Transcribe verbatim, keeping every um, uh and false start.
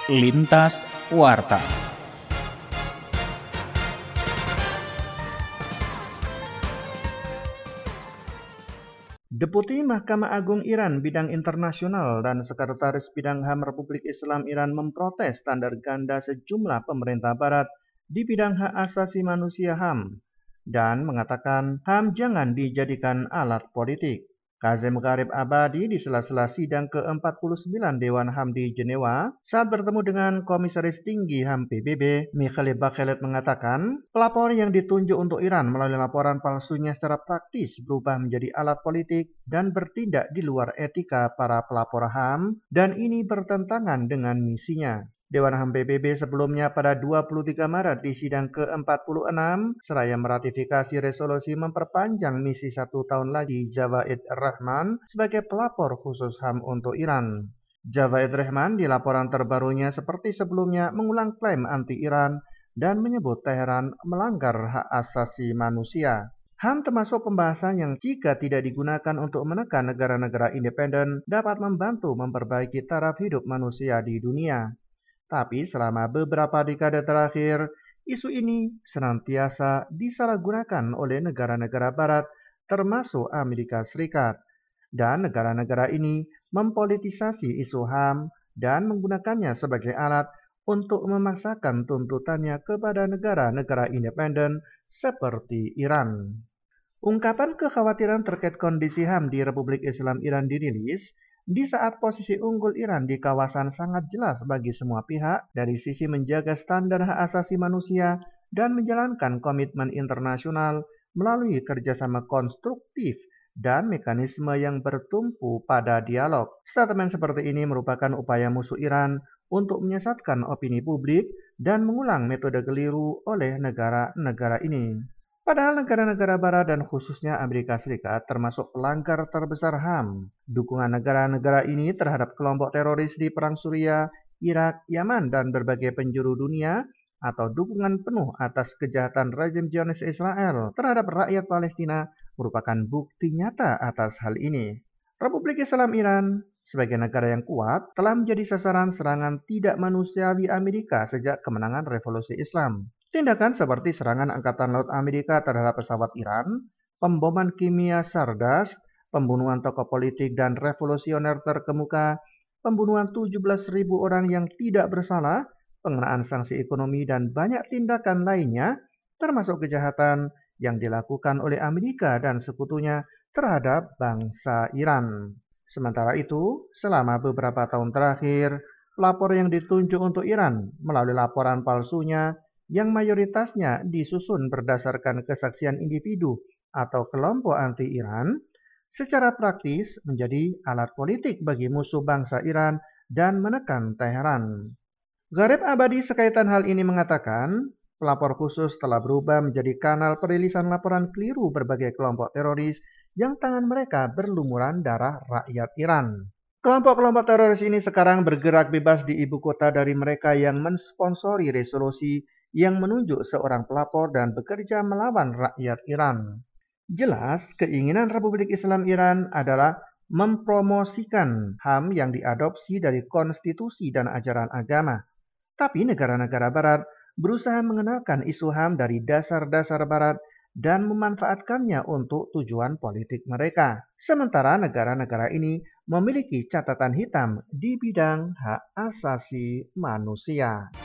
Lintas Warta. Deputi Mahkamah Agung Iran bidang internasional dan Sekretaris Bidang H A M Republik Islam Iran memprotes standar ganda sejumlah pemerintah barat di bidang hak asasi manusia H A M dan mengatakan H A M jangan dijadikan alat politik. Kazem Gharib Abadi di sela-sela sidang ke empat puluh sembilan Dewan H A M di Jenewa saat bertemu dengan Komisaris Tinggi H A M P B B, Mikhail Bachelet mengatakan pelapor yang ditunjuk untuk Iran melalui laporan palsunya secara praktis berubah menjadi alat politik dan bertindak di luar etika para pelapor H A M dan ini bertentangan dengan misinya. Dewan H A M P B B sebelumnya pada dua puluh tiga Maret di sidang ke empat puluh enam seraya meratifikasi resolusi memperpanjang misi satu tahun lagi Javaid Rahman sebagai pelapor khusus H A M untuk Iran. Javaid Rahman di laporan terbarunya seperti sebelumnya mengulang klaim anti-Iran dan menyebut Teheran melanggar hak asasi manusia. H A M termasuk pembahasan yang jika tidak digunakan untuk menekan negara-negara independen dapat membantu memperbaiki taraf hidup manusia di dunia. Tapi selama beberapa dekade terakhir, isu ini senantiasa disalahgunakan oleh negara-negara barat termasuk Amerika Serikat. Dan negara-negara ini mempolitisasi isu H A M dan menggunakannya sebagai alat untuk memaksakan tuntutannya kepada negara-negara independen seperti Iran. Ungkapan kekhawatiran terkait kondisi H A M di Republik Islam Iran dirilis di saat posisi unggul Iran di kawasan sangat jelas bagi semua pihak dari sisi menjaga standar hak asasi manusia dan menjalankan komitmen internasional melalui kerjasama konstruktif dan mekanisme yang bertumpu pada dialog. Statement seperti ini merupakan upaya musuh Iran untuk menyesatkan opini publik dan mengulang metode keliru oleh negara-negara ini. Padahal negara-negara barat dan khususnya Amerika Serikat termasuk pelanggar terbesar H A M. Dukungan negara-negara ini terhadap kelompok teroris di perang Suriah, Irak, Yaman, dan berbagai penjuru dunia atau dukungan penuh atas kejahatan rezim Zionis Israel terhadap rakyat Palestina merupakan bukti nyata atas hal ini. Republik Islam Iran sebagai negara yang kuat telah menjadi sasaran serangan tidak manusiawi Amerika sejak kemenangan Revolusi Islam. Tindakan seperti serangan Angkatan Laut Amerika terhadap pesawat Iran, pemboman kimia Sardas, pembunuhan tokoh politik dan revolusioner terkemuka, pembunuhan tujuh belas ribu orang yang tidak bersalah, pengenaan sanksi ekonomi dan banyak tindakan lainnya, termasuk kejahatan yang dilakukan oleh Amerika dan sekutunya terhadap bangsa Iran. Sementara itu, selama beberapa tahun terakhir, pelapor yang ditunjuk untuk Iran melalui laporan palsunya yang mayoritasnya disusun berdasarkan kesaksian individu atau kelompok anti-Iran, secara praktis menjadi alat politik bagi musuh bangsa Iran dan menekan Teheran. Gharib Abadi sekaitan hal ini mengatakan, pelapor khusus telah berubah menjadi kanal perilisan laporan keliru berbagai kelompok teroris yang tangan mereka berlumuran darah rakyat Iran. Kelompok-kelompok teroris ini sekarang bergerak bebas di ibu kota dari mereka yang mensponsori resolusi yang menunjuk seorang pelapor dan bekerja melawan rakyat Iran. Jelas, keinginan Republik Islam Iran adalah mempromosikan H A M yang diadopsi dari konstitusi dan ajaran agama. Tapi negara-negara barat berusaha mengenalkan isu H A M dari dasar-dasar barat dan memanfaatkannya untuk tujuan politik mereka. Sementara negara-negara ini memiliki catatan hitam di bidang hak asasi manusia.